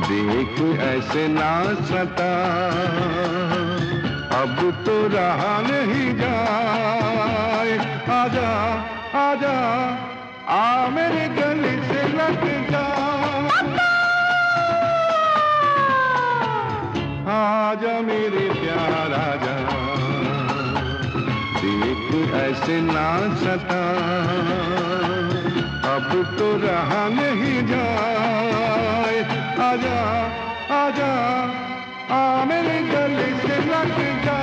देख ऐसे ना सता, अब तो रहा नहीं जाए। आजा आजा आ मेरे गले से लग जा। आजा मेरे प्यार आजा, देख ऐसे ना सता, अब तो रहा नहीं जाए। आजा आजा आ मेरे गले से लग जा।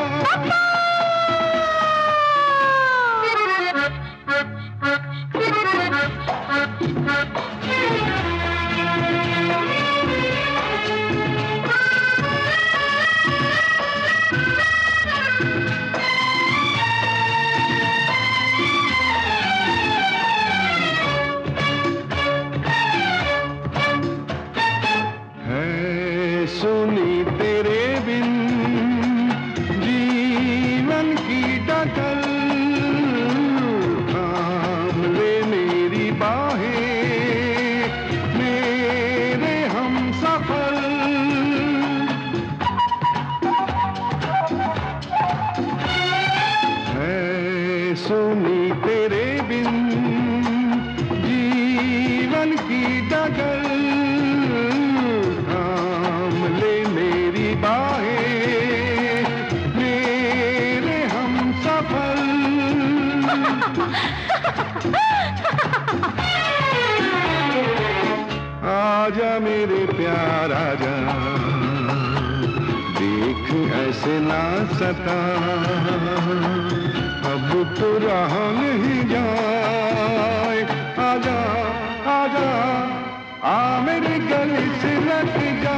सुनी तेरे बिन जीवन की डगर, थाम ले मेरी बाहें मेरे हमसफर। है सुनी तेरे बिन जीवन की डगर, आजा मेरे प्यार आजा, देख ऐसे ना सता, अब तो रहा नहीं जाए। आजा आजा आ मेरे गले से लग जा।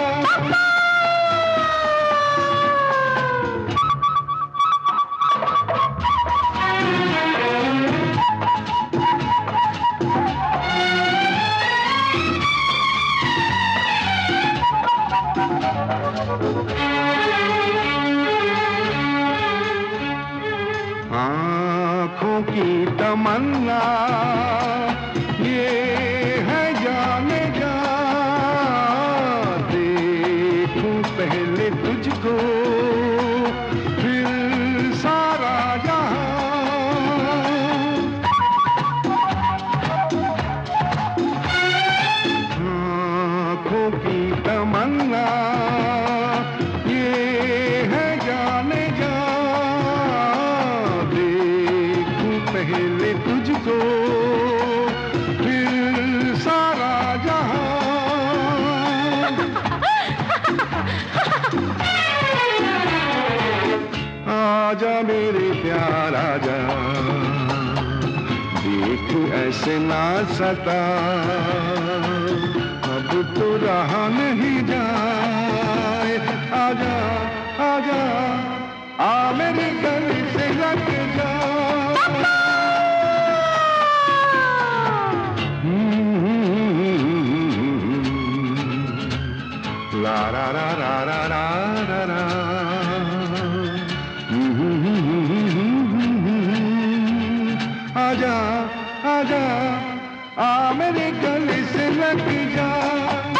आँखों की तमन्ना ये है जाने जा, देखूं पहले तुझको फिर सारा जहां। आँखों की तमन्ना ये है जाने जा, पहले तुझको फिर सारा जहां। आजा मेरे प्यार आजा, देख ऐसे ना सता, अब तो रहा नहीं जाए। आजा आजा आ मेरे गले से लग जा। La la la la la la la. आजा आजा आ मेरे गले से लग जा।